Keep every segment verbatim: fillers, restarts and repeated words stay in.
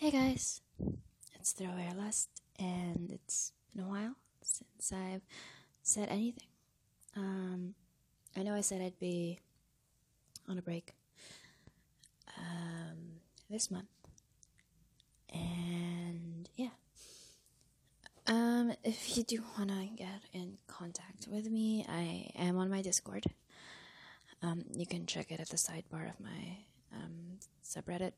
Hey guys, it's Throw Air Lust, and it's been a while since I've said anything. Um, I know I said I'd be on a break um, this month, and yeah. Um, if you do want to get in contact with me, I am on my Discord. Um, you can check it at the sidebar of my um, subreddit.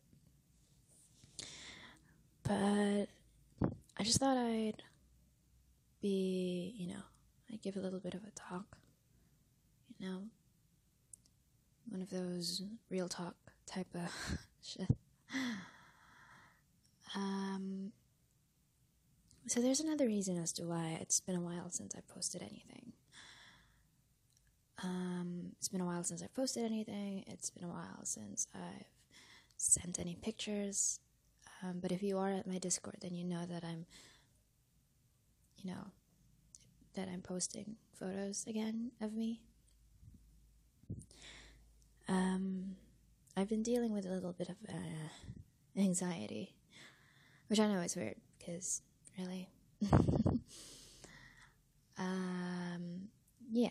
But I just thought I'd be, you know, I'd give a little bit of a talk, you know, one of those real talk type of shit. Um, so there's another reason as to why it's been a while since I posted anything. Um, it's been a while since I've posted anything. It's been a while since I've sent any pictures. Um, but if you are at my Discord, then you know that I'm, you know, that I'm posting photos again of me. Um, I've been dealing with a little bit of uh, anxiety, which I know is weird, because, really? um, yeah.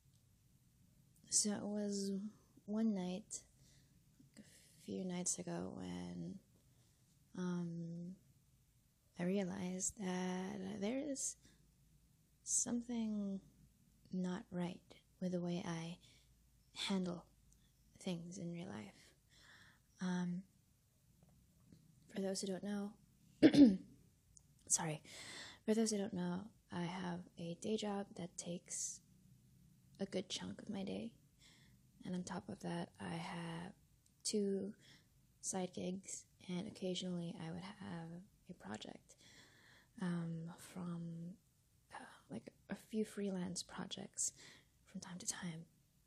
So it was one night, a few nights ago, when um, I realized that there is something not right with the way I handle things in real life. Um, for those who don't know, sorry, for those who don't know, I have a day job that takes a good chunk of my day, and on top of that, I have two side gigs, and occasionally I would have a project um, from uh, like a few freelance projects from time to time.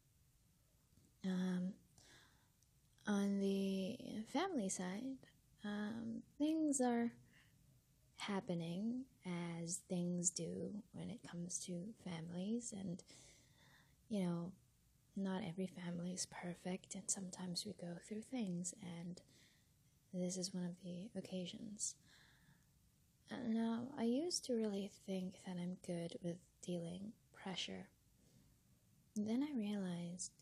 Um, on the family side, um, things are happening as things do when it comes to families, and you know, not every family is perfect, and sometimes we go through things, and this is one of the occasions. And now, I used to really think that I'm good with dealing pressure. And then I realized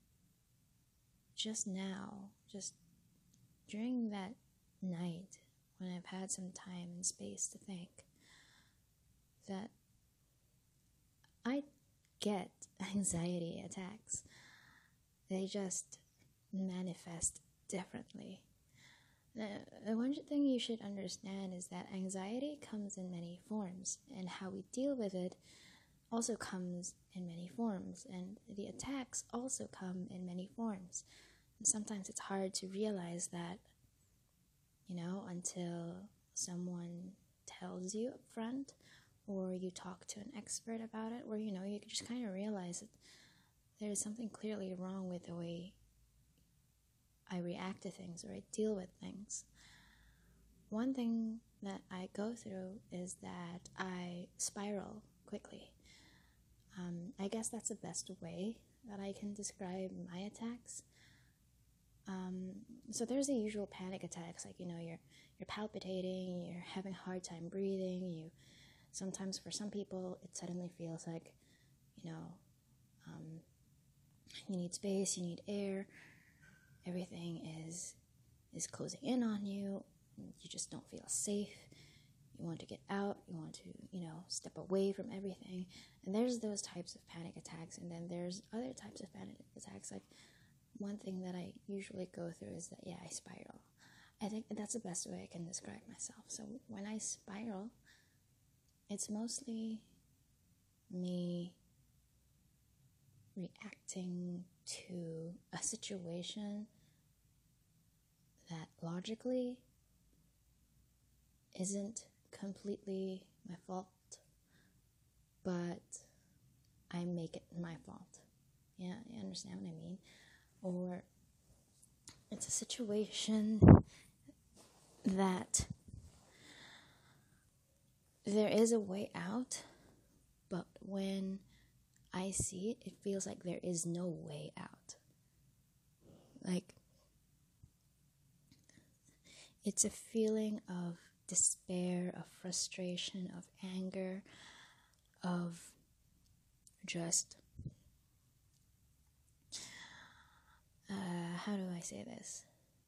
just now, just during that night, when I've had some time and space to think, that I get anxiety attacks. They just manifest differently. The one thing you should understand is that anxiety comes in many forms, and how we deal with it also comes in many forms, and the attacks also come in many forms. And sometimes it's hard to realize that, you know, until someone tells you up front, or you talk to an expert about it, or, you know, you just kind of realize that there's something clearly wrong with the way I react to things, or I deal with things. One thing that I go through is that I spiral quickly. Um, I guess that's the best way that I can describe my attacks. Um, so there's the usual panic attacks, like, you know, you're you're palpitating, you're having a hard time breathing, you sometimes for some people it suddenly feels like, you know, um, you need space, you need air, everything is is closing in on you, you just don't feel safe, you want to get out, you want to, you know, step away from everything. And there's those types of panic attacks, and then there's other types of panic attacks. Like, one thing that I usually go through is that, yeah, I spiral. I think that's the best way I can describe myself. So when I spiral, it's mostly me reacting to a situation that logically isn't completely my fault, but I make it my fault. Yeah, you understand what I mean? Or it's a situation that there is a way out, but when I see it, it feels like there is no way out. Like, It's a feeling of despair, of frustration, of anger, of just, uh, how do I say this?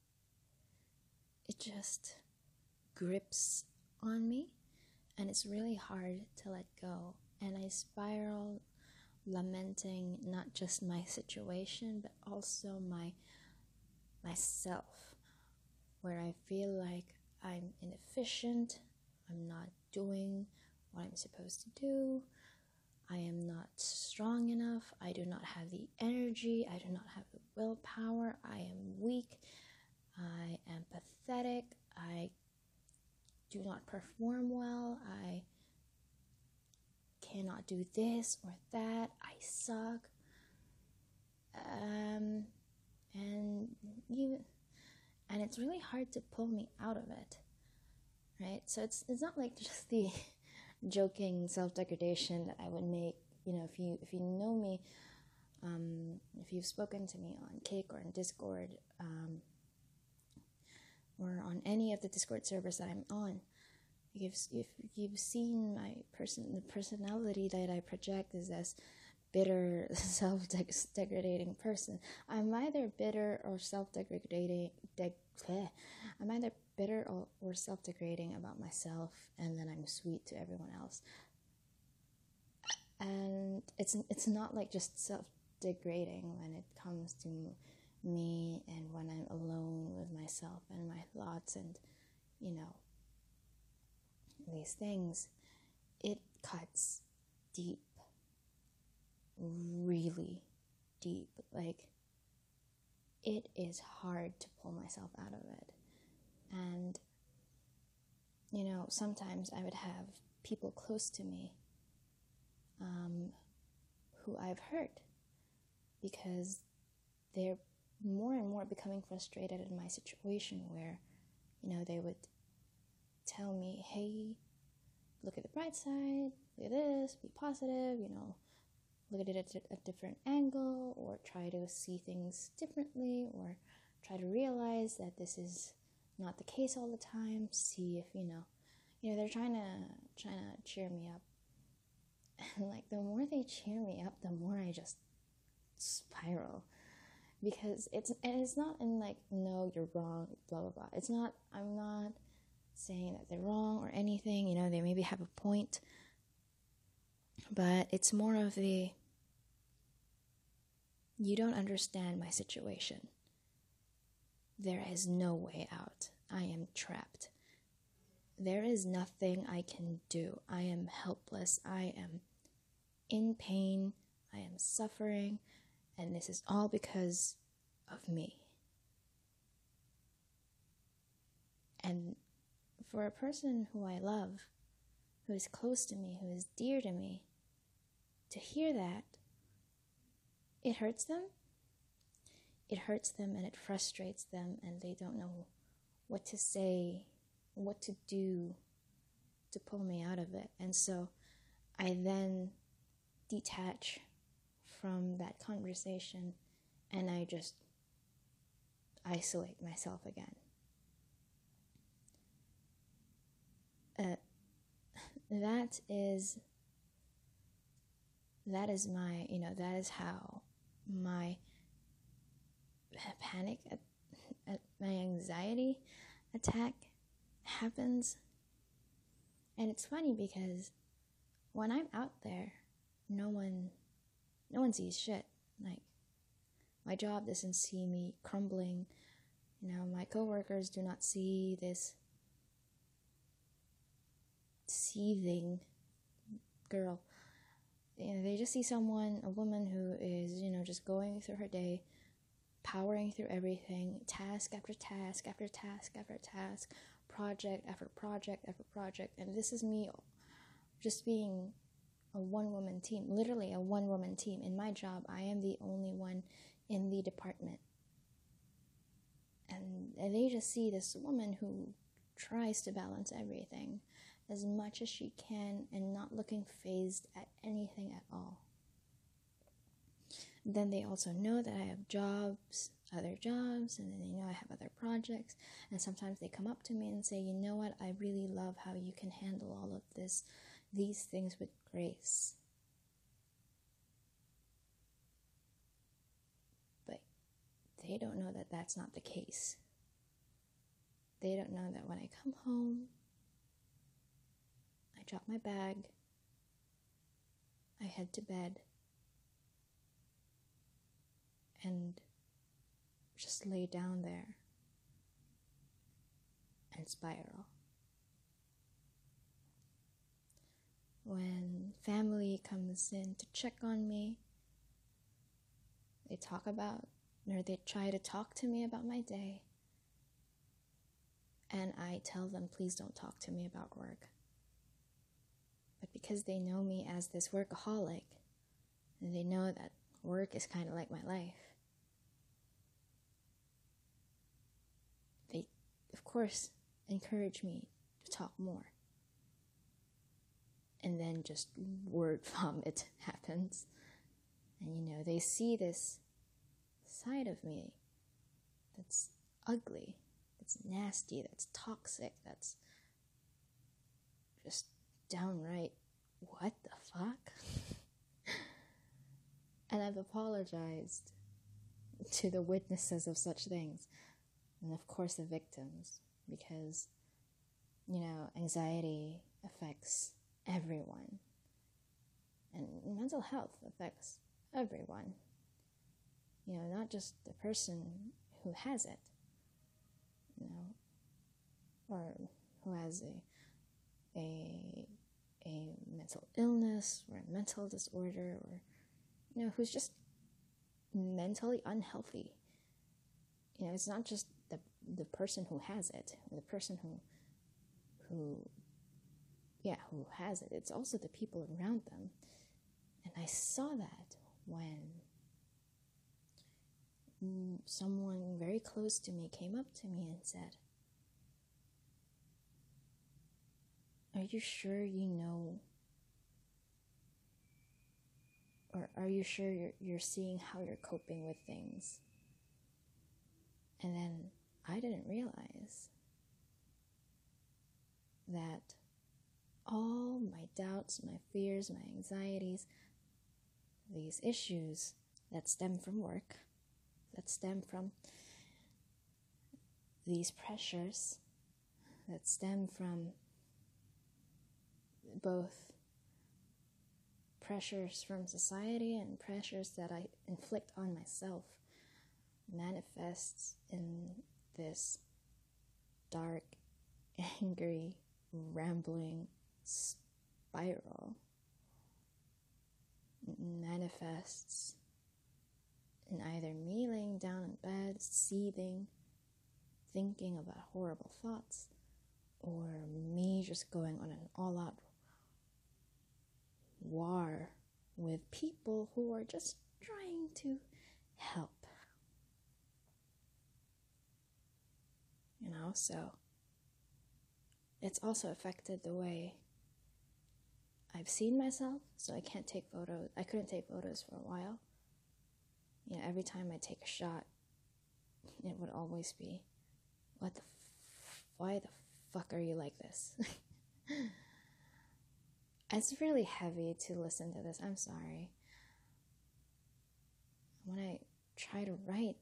It just grips on me, and it's really hard to let go. And I spiral, lamenting not just my situation, but also my myself, where I feel like I'm inefficient, I'm not doing what I'm supposed to do, I am not strong enough, I do not have the energy, I do not have the willpower, I am weak, I am pathetic, I do not perform well, I cannot do this or that, I suck, um, and you, and it's really hard to pull me out of it, right? So it's it's not like just the joking self-degradation that I would make, you know, if you if you know me, um, if you've spoken to me on Kick or on Discord, um, or on any of the Discord servers that I'm on, if if you've seen my person, the personality that I project is as bitter, self-degrading person. I'm either bitter or self-degrading. De- I'm either bitter or, or self-degrading about myself, and then I'm sweet to everyone else. And it's it's not like just self-degrading when it comes to me and when I'm alone with myself and my thoughts and, you know, these things. It cuts deep. Really deep. Like, it is hard to pull myself out of it. And, you know, sometimes I would have people close to me um, who I've hurt because they're more and more becoming frustrated in my situation, where, you know, they would tell me, hey, look at the bright side, look at this, be positive, you know, look at it at a different angle, or try to see things differently, or try to realize that this is not the case all the time. See if, you know, you know, they're trying to, trying to cheer me up. And, like, the more they cheer me up, the more I just spiral. Because it's, and it's not in, like, no, you're wrong, blah, blah, blah. It's not, I'm not saying that they're wrong or anything, you know, they maybe have a point. But it's more of the, you don't understand my situation. There is no way out. I am trapped. There is nothing I can do. I am helpless. I am in pain. I am suffering. And this is all because of me. And for a person who I love, who is close to me, who is dear to me, to hear that, it hurts them. It hurts them and it frustrates them, and they don't know what to say, what to do to pull me out of it. And so I then detach from that conversation and I just isolate myself again. Uh, that is that is my, you know, that is how my panic, at, at my anxiety attack happens. And it's funny because when I'm out there, no one, no one sees shit. Like, my job doesn't see me crumbling. You know, my coworkers do not see this seething girl. You know, they just see someone, a woman who is, you know, just going through her day, powering through everything, task after task after task after task, project after project after project. And this is me just being a one-woman team, literally a one-woman team. In my job, I am the only one in the department. And, and they just see this woman who tries to balance everything as much as she can and not looking fazed at anything at all. then they also know that I have jobs, other jobs, and then they know I have other projects. And sometimes they come up to me and say, you know what, I really love how you can handle all of this, these things with grace. But they don't know that that's not the case. They don't know that when I come home, I drop my bag, I head to bed, and just lay down there and spiral. When family comes in to check on me, they talk about, or they try to talk to me about my day, and I tell them, please don't talk to me about work. But because they know me as this workaholic, and they know that work is kind of like my life, they, of course, encourage me to talk more. And then just word vomit happens. And, you know, they see this side of me that's ugly, that's nasty, that's toxic, that's just downright, what the fuck? And I've apologized to the witnesses of such things, and of course the victims, because, you know, anxiety affects everyone, and mental health affects everyone. You know, not just the person who has it, you know, or who has a a a mental illness or a mental disorder, or, you know, who's just mentally unhealthy. You know, it's not just the the person who has it, or the person who who yeah, who has it. It's also the people around them. And I saw that when someone very close to me came up to me and said, are you sure you know, or are you sure you're, you're seeing how you're coping with things? And then I didn't realize that all my doubts, my fears, my anxieties, these issues that stem from work, that stem from these pressures, that stem from both pressures from society and pressures that I inflict on myself, manifests in this dark, angry, rambling spiral. It manifests in either me laying down in bed, seething, thinking about horrible thoughts, or me just going on an all-out war with people who are just trying to help. You know, so it's also affected the way I've seen myself, so I can't take photos. I couldn't take photos for a while. You know, every time I take a shot, it would always be, what the f- why the fuck are you like this? It's really heavy to listen to this. I'm sorry. When I try to write,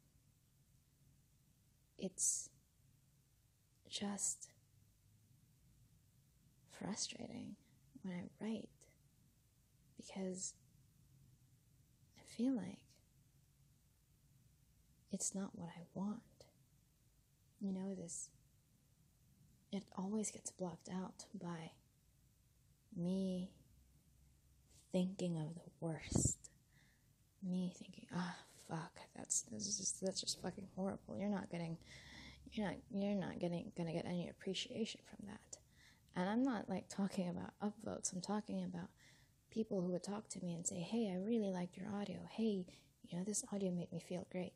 it's just frustrating when I write, because I feel like it's not what I want. You know, this, it always gets blocked out by me thinking of the worst. Me thinking, ah, oh, fuck, that's this is just that's just fucking horrible. You're not getting, you're not you're not getting gonna get any appreciation from that. And I'm not like talking about upvotes. I'm talking about people who would talk to me and say, hey, I really liked your audio. Hey, you know, this audio made me feel great.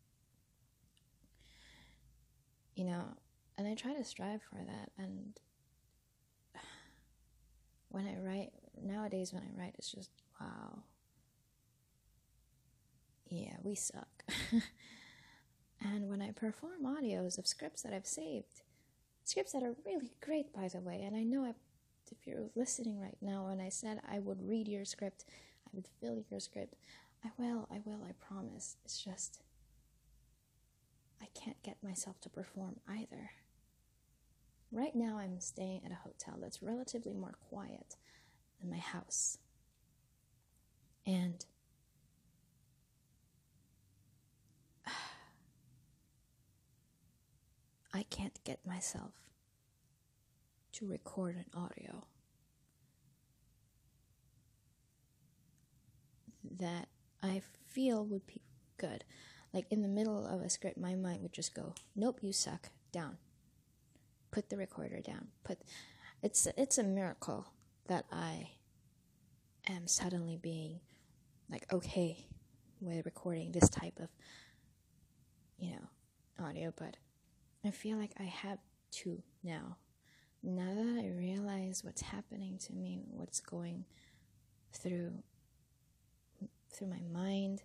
You know, and I try to strive for that. And when I write, nowadays when I write, it's just, wow. yeah, we suck. And when I perform audios of scripts that I've saved, scripts that are really great, by the way, and I know I, if you're listening right now and I said I would read your script, I would fill your script, I will, I will, I promise. It's just, I can't get myself to perform either. Right now I'm staying at a hotel that's relatively more quiet than my house. And I can't get myself to record an audio that I feel would be good. Like in the middle of a script, my mind would just go, nope, you suck, down. Put the recorder down. Put it's it's a miracle that I am suddenly being like okay with recording this type of, you know, audio, but I feel like I have to now. Now that I realize what's happening to me, what's going through through my mind,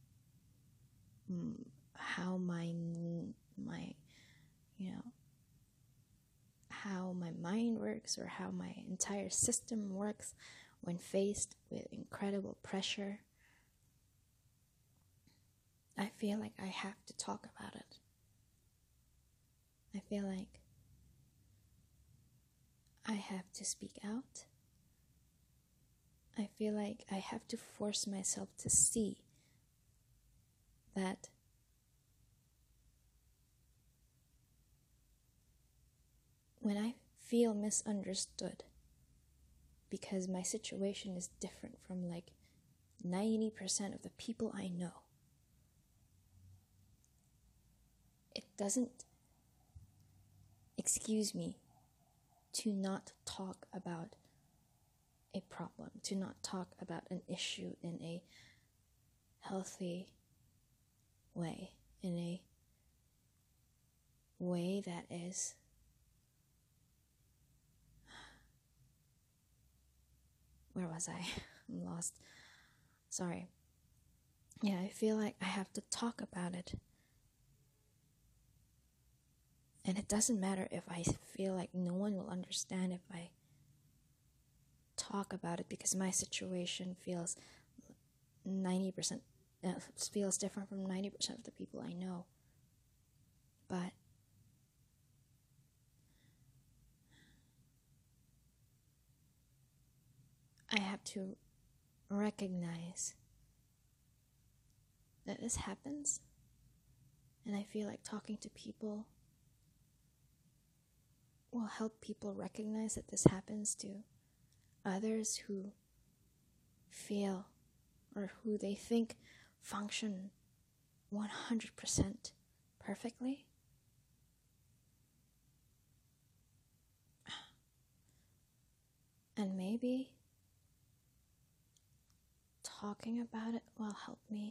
how my my you know how my mind works, or how my entire system works when faced with incredible pressure, I feel like I have to talk about it. I feel like I have to speak out. I feel like I have to force myself to see that when I feel misunderstood because my situation is different from like ninety percent of the people I know, it doesn't excuse me to not talk about a problem, to not talk about an issue in a healthy way, in a way that is where was I? I'm lost. Sorry. Yeah, I feel like I have to talk about it. And it doesn't matter if I feel like no one will understand if I talk about it, because my situation feels ninety percent, uh, feels different from ninety percent of the people I know. But I have to recognize that this happens, and I feel like talking to people will help people recognize that this happens to others who feel or who they think function one hundred percent perfectly. And maybe talking about it will help me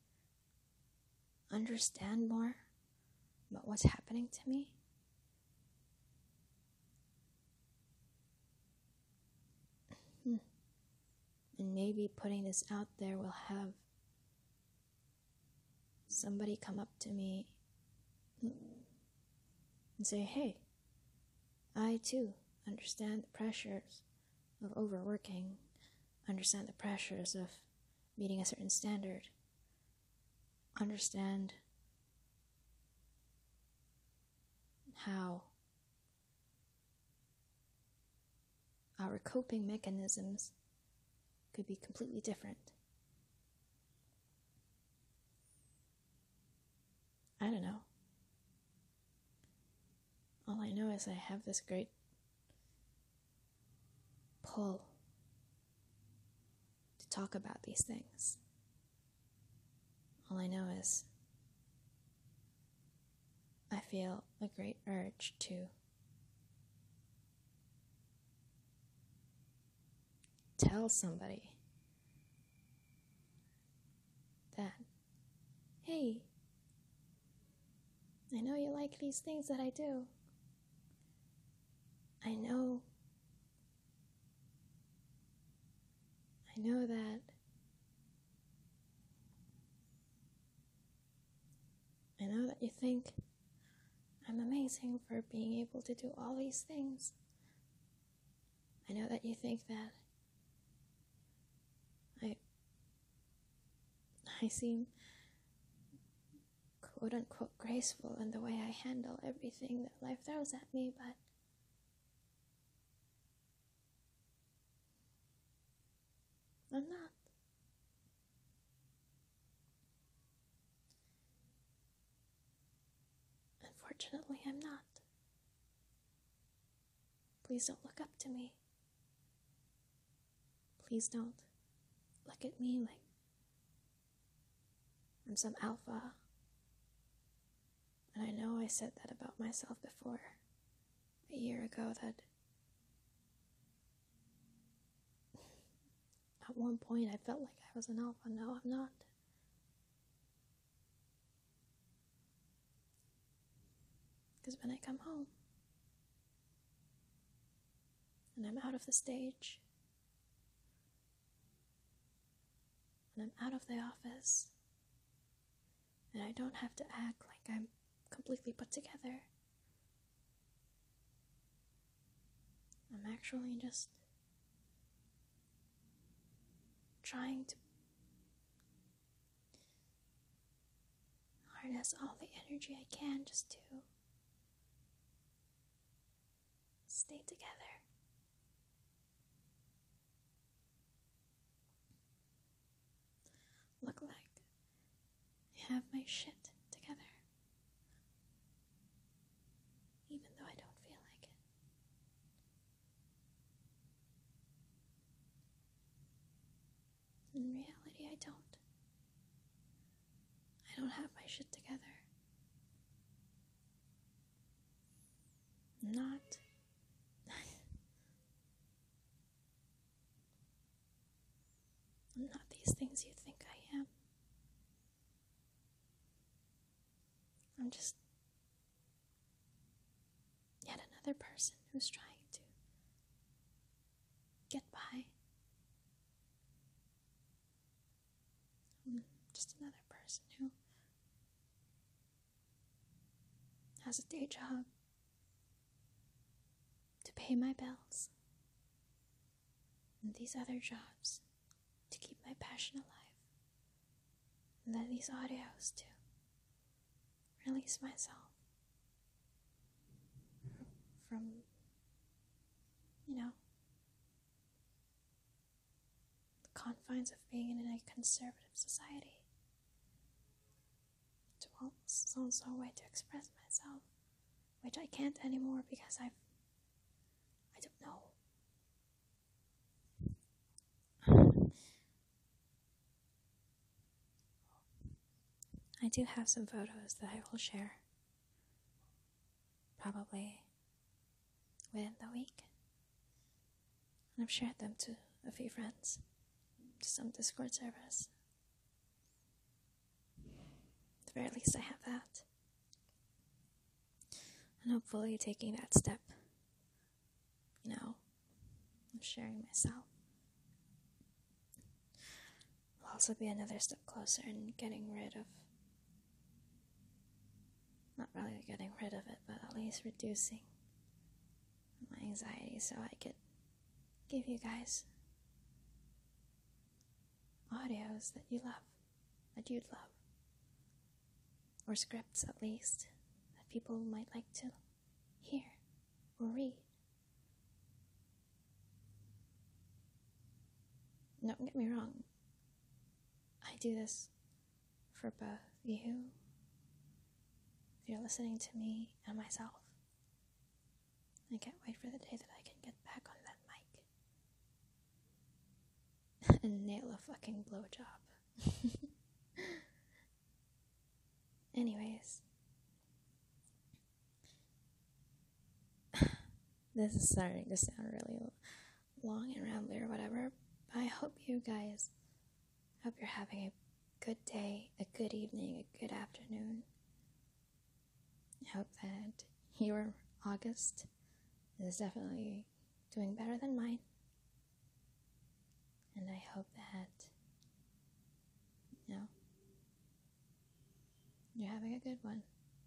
understand more about what's happening to me. Hmm. And maybe putting this out there will have somebody come up to me and say, hey, I too understand the pressures of overworking, understand the pressures of meeting a certain standard, understand how our coping mechanisms could be completely different. I don't know. All I know is I have this great pull to talk about these things. All I know is I feel a great urge to tell somebody that, hey, I know you like these things that I do. I know, I know that that you think I'm amazing for being able to do all these things. I know that you think that I I seem quote unquote graceful in the way I handle everything that life throws at me, but I'm not. Unfortunately, I'm not. Please don't look up to me. Please don't look at me like I'm some alpha. And I know I said that about myself before, a year ago, that at one point I felt like I was an alpha. No, I'm not. Because when I come home and I'm out of the stage and I'm out of the office and I don't have to act like I'm completely put together, I'm actually just trying to harness all the energy I can just to stay together. Look like I have my shit together, even though I don't feel like it. In reality, I don't. I don't have my shit together. I'm not. I'm not these things you think I am. I'm just yet another person who's trying to get by. I'm just another person who has a day job to pay my bills and these other jobs to keep my passion alive, and then these audios to release myself from, you know, the confines of being in a conservative society, to also a way to express myself, which I can't anymore because I've, I don't know. I do have some photos that I will share, probably within the week. And I've shared them to a few friends, to some Discord servers. At the very least, I have that. And hopefully taking that step, you know, of sharing myself, will also be another step closer in getting rid of, not really getting rid of it, but at least reducing my anxiety so I could give you guys audios that you love, that you'd love, or scripts at least, that people might like to hear or read. Don't get me wrong, I do this for both you, if you're listening to me, and myself. I can't wait for the day that I can get back on that mic and nail a fucking blowjob. Anyways, this is starting to sound really long and rambly or whatever. I hope you guys, hope you're having a good day, a good evening, a good afternoon. I hope that your August is definitely doing better than mine. And I hope that, you know, you're having a good one.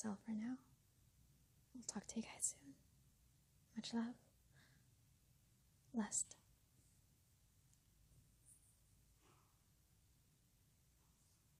myself for now. I'll talk to you guys soon. Much love. Lust.